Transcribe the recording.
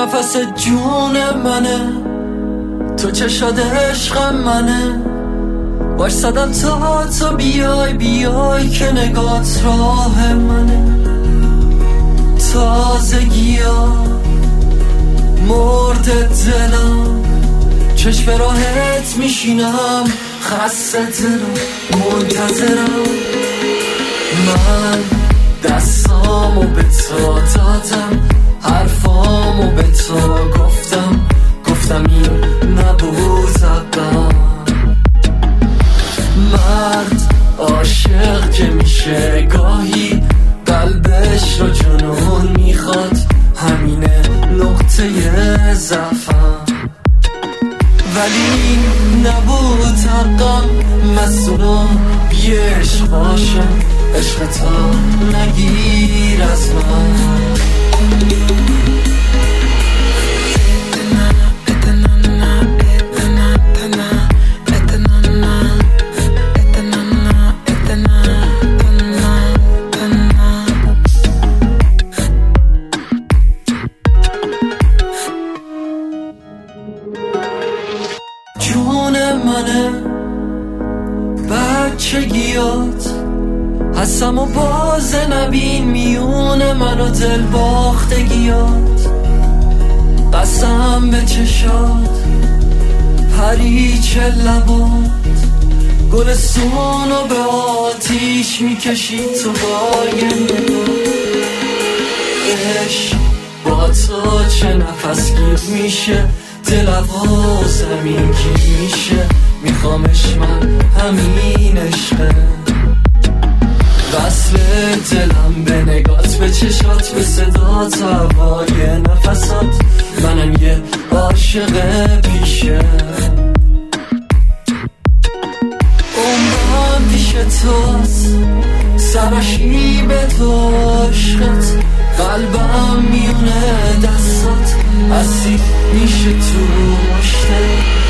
نفس جون منه، تو چشاد عشقم منه، وایسادم تا تو بیای که نگات راه منه. تازگی ها مرد دلم، چشم راحت میشینم، خسته دلم منتظرم. من دستامو به تو دادم، حرفامو به تو گفتم این نبود حقم. مرد عاشق که میشه گاهی قلبش رو جنون میخواد، همینه نقطه ضعفم. ولی نبود حقم مسئولم بی عشق باشم، عشق تا نگیر از من. جون منه بچگیات، هستم و باز نبین میون من و دل باختگیات. قسم به چشات پریچه لبات، گلستون رو به آتیش میکشی تو با یه نگاه. عشق با تو چه نفس گیر میشه، دل و زمین گیر میشه، میخوامش من همین عشقه. وصل دلم به نگات، به چشات، به صدات، هوای نفسات، منم یه عاشق پیشه. عمرم پیش توست، سرشی به تو عشقت، قلبم میونه دستات، اسیر میشه تو مشته.